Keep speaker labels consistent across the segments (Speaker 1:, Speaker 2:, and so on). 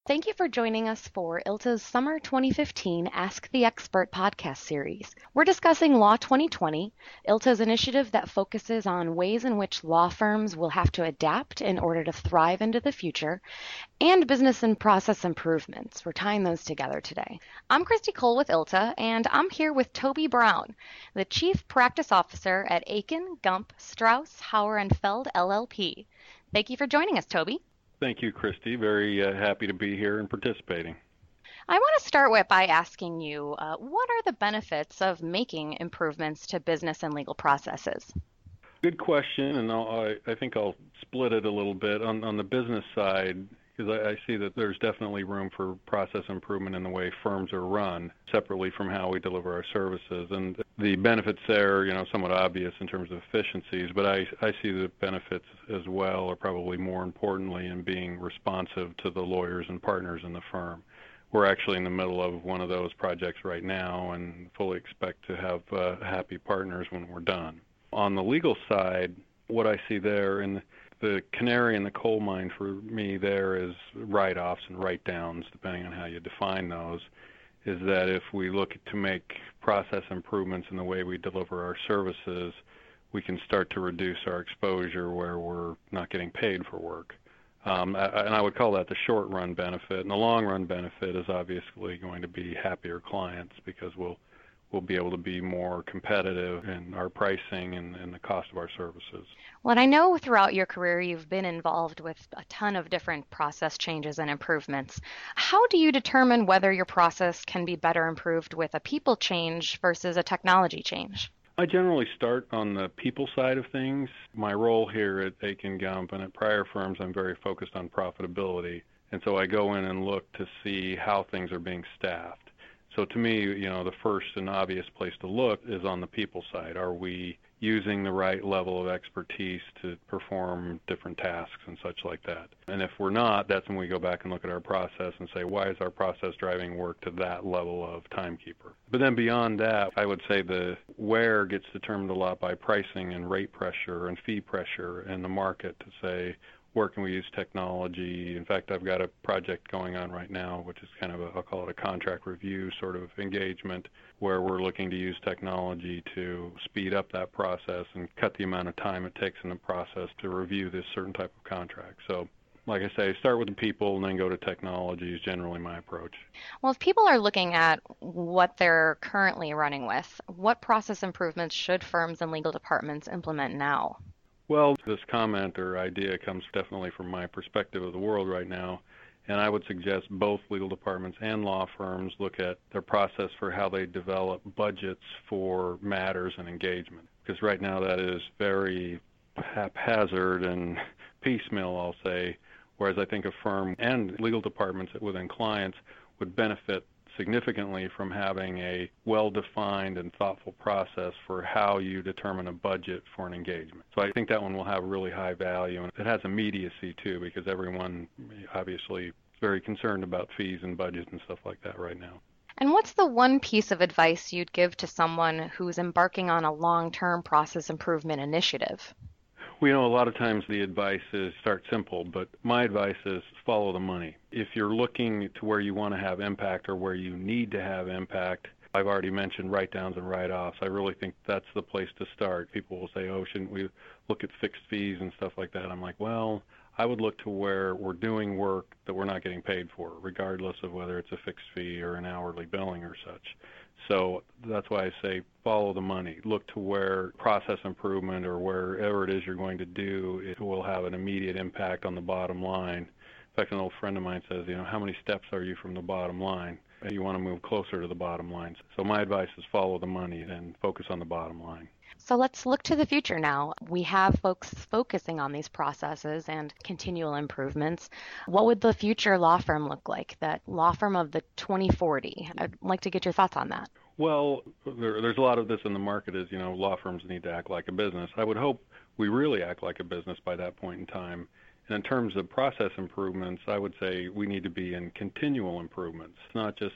Speaker 1: Thank you for joining us for ILTA's Summer 2015 Ask the Expert podcast series. We're discussing Law 2020, ILTA's initiative that focuses on ways in which law firms will have to adapt in order to thrive into the future, and business and process improvements. We're tying those together today. I'm Christy Cole with ILTA, and I'm here with Toby Brown, the Chief Practice Officer at Aiken, Gump, Strauss, Hauer & Feld, LLP. Thank you for joining us, Toby.
Speaker 2: Thank you, Christy. Very happy to be here and participating.
Speaker 1: I want to start by asking you, what are the benefits of making improvements to business and legal processes?
Speaker 2: Good question, and I think I'll split it a little bit. On the business side, because I see that there's definitely room for process improvement in the way firms are run, separately from how we deliver our services. And the benefits there, somewhat obvious in terms of efficiencies, but I see the benefits as well, or probably more importantly, in being responsive to the lawyers and partners in the firm. We're actually in the middle of one of those projects right now and fully expect to have happy partners when we're done. On the legal side, what I see there, and the canary in the coal mine for me there is write-offs and write-downs, depending on how you define those, is that if we look to make process improvements in the way we deliver our services, we can start to reduce our exposure where we're not getting paid for work. And I would call that the short-run benefit. And the long-run benefit is obviously going to be happier clients, because we'll be able to be more competitive in our pricing and the cost of our services.
Speaker 1: Well, and I know throughout your career you've been involved with a ton of different process changes and improvements. How do you determine whether your process can be better improved with a people change versus a technology change?
Speaker 2: I generally start on the people side of things. My role here at Aiken Gump and at prior firms, I'm very focused on profitability. And so I go in and look to see how things are being staffed. So to me, the first and obvious place to look is on the people side. Are we using the right level of expertise to perform different tasks and such like that? And if we're not, that's when we go back and look at our process and say, why is our process driving work to that level of timekeeper? But then beyond that, I would say the where gets determined a lot by pricing and rate pressure and fee pressure in the market to say, where can we use technology? In fact, I've got a project going on right now, which is kind of I'll call it a contract review sort of engagement, where we're looking to use technology to speed up that process and cut the amount of time it takes in the process to review this certain type of contract. So, like I say, start with the people and then go to technology is generally my approach.
Speaker 1: Well, if people are looking at what they're currently running with, what process improvements should firms and legal departments implement now?
Speaker 2: Well, this comment or idea comes definitely from my perspective of the world right now, and I would suggest both legal departments and law firms look at their process for how they develop budgets for matters and engagement, because right now that is very haphazard and piecemeal, I'll say, whereas I think a firm and legal departments within clients would benefit significantly from having a well-defined and thoughtful process for how you determine a budget for an engagement. So I think that one will have really high value, and it has immediacy too, because everyone obviously is very concerned about fees and budgets and stuff like that right now.
Speaker 1: And what's the one piece of advice you'd give to someone who's embarking on a long-term process improvement initiative?
Speaker 2: Well, a lot of times the advice is start simple, but my advice is follow the money. If you're looking to where you want to have impact or where you need to have impact, I've already mentioned write-downs and write-offs. I really think that's the place to start. People will say, oh, shouldn't we look at fixed fees and stuff like that? I'm like, well, I would look to where we're doing work that we're not getting paid for, regardless of whether it's a fixed fee or an hourly billing or such. So that's why I say follow the money. Look to where process improvement or wherever it is you're going to do, it will have an immediate impact on the bottom line. In fact, an old friend of mine says, how many steps are you from the bottom line? You want to move closer to the bottom line. So my advice is follow the money and focus on the bottom line.
Speaker 1: So let's look to the future now. We have folks focusing on these processes and continual improvements. What would the future law firm look like, that law firm of the 2040? I'd like to get your thoughts on that.
Speaker 2: Well, there's a lot of this in the market is, law firms need to act like a business. I would hope we really act like a business by that point in time. And in terms of process improvements, I would say we need to be in continual improvements, not just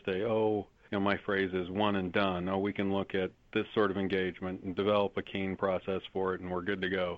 Speaker 2: my phrase is one and done. Oh, we can look at this sort of engagement and develop a keen process for it and we're good to go.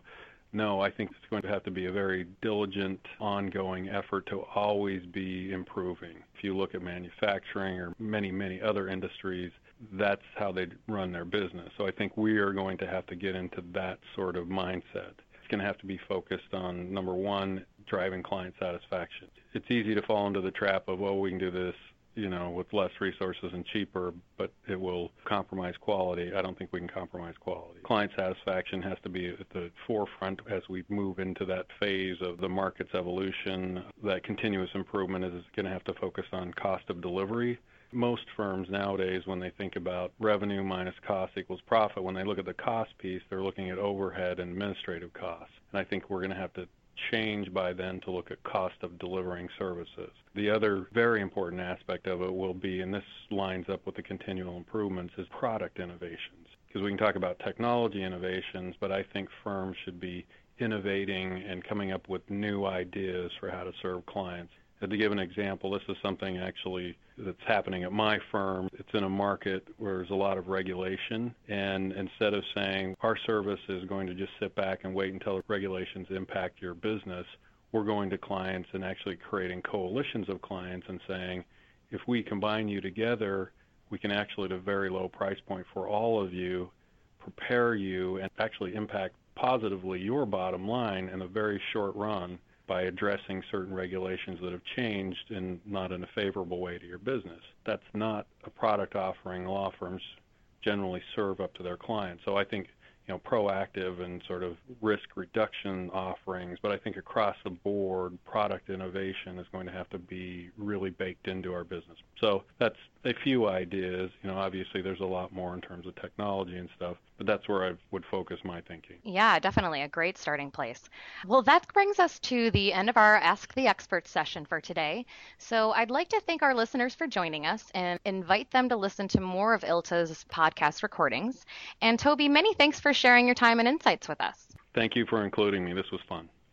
Speaker 2: No, I think it's going to have to be a very diligent, ongoing effort to always be improving. If you look at manufacturing or many, many other industries, that's how they run their business. So I think we are going to have to get into that sort of mindset. It's going to have to be focused on, number one, driving client satisfaction. It's easy to fall into the trap of, we can do this, with less resources and cheaper, but it will compromise quality. I don't think we can compromise quality. Client satisfaction has to be at the forefront as we move into that phase of the market's evolution. That continuous improvement is going to have to focus on cost of delivery. Most firms nowadays, when they think about revenue minus cost equals profit, when they look at the cost piece, they're looking at overhead and administrative costs. And I think we're going to have to change by then to look at cost of delivering services. The other very important aspect of it will be, and this lines up with the continual improvements, is product innovations. Because we can talk about technology innovations, but I think firms should be innovating and coming up with new ideas for how to serve clients. To give an example, this is something actually that's happening at my firm. It's in a market where there's a lot of regulation, and instead of saying our service is going to just sit back and wait until regulations impact your business, we're going to clients and actually creating coalitions of clients and saying, if we combine you together, we can actually, at a very low price point for all of you, prepare you and actually impact positively your bottom line in a very short run by addressing certain regulations that have changed and not in a favorable way to your business. That's not a product offering law firms generally serve up to their clients. So I think, proactive and sort of risk reduction offerings, but I think across the board, product innovation is going to have to be really baked into our business. So that's a few ideas. Obviously there's a lot more in terms of technology and stuff, but that's where I would focus my thinking.
Speaker 1: Yeah, definitely a great starting place. Well, that brings us to the end of our Ask the Expert session for today. So I'd like to thank our listeners for joining us and invite them to listen to more of ILTA's podcast recordings. And Toby, many thanks for sharing your time and insights with us.
Speaker 2: Thank you for including me. This was fun.